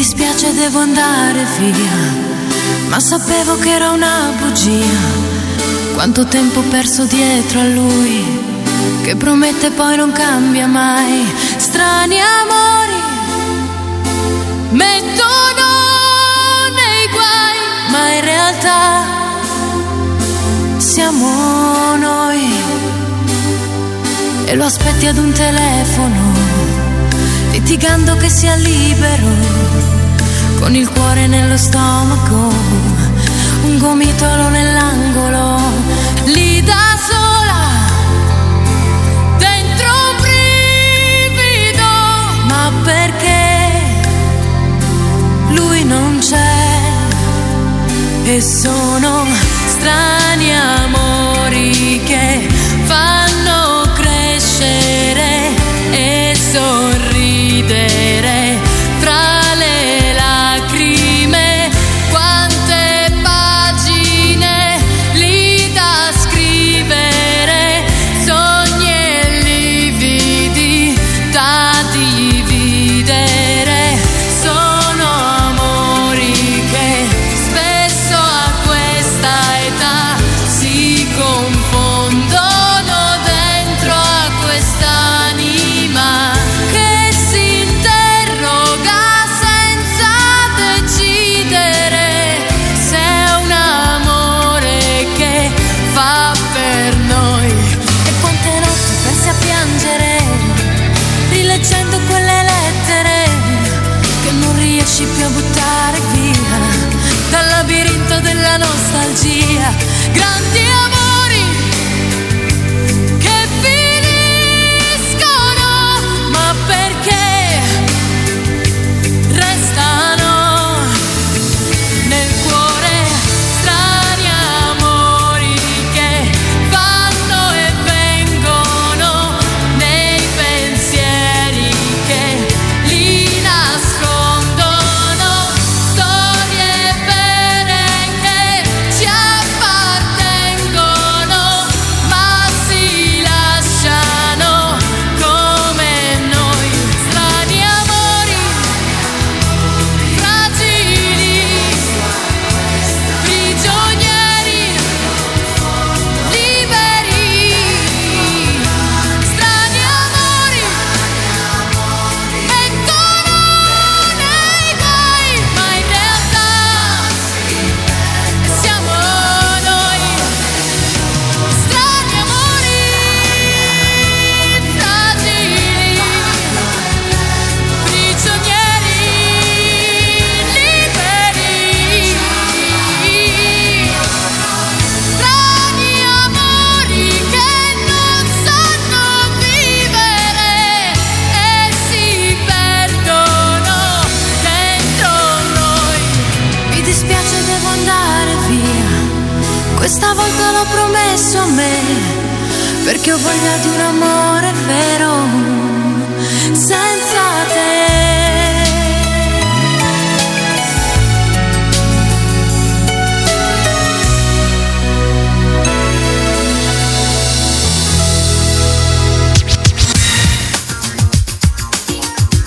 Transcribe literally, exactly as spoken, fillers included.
dispiace, devo andare via, ma sapevo che era una bugia. Quanto tempo perso dietro a lui, che promette poi non cambia mai. Strani amori mettono nei guai, ma in realtà siamo noi. E lo aspetti ad un telefono, litigando che sia libero, con il cuore nello stomaco, un gomitolo nell'angolo, lì da sola, dentro un brivido, ma perché lui non c'è. E sono strani amori che fanno crescere e sorridere fra le lacrime. Quante pagine lì da scrivere, sogni e lividi da dividere. Sono amori che spesso a questa età si confondono dentro a quest'anima che si interroga senza decidere se è un amore che fa per noi. E quante notti persi a piangere, rileggendo quelle lettere che non riesci più a buttare via dal labirinto della nostalgia. Grandi amori che finiscono, ma perché restano nel cuore. Strani amori che vanno e vengono nei pensieri che li nascondono. Storie vere che ci appartengono, ma si lasciano come noi. Strani amori fragili, prigionieri liberi. Strani amori mettono nei guai, ma in realtà siamo noi. Strani amori fragili, prigionieri liberi. Strani amori che non sanno vivere e si perdono dentro noi. Mi dispiace, devo andare via, questa volta l'ho promesso a me, perché ho voglia di un amore vero senza te.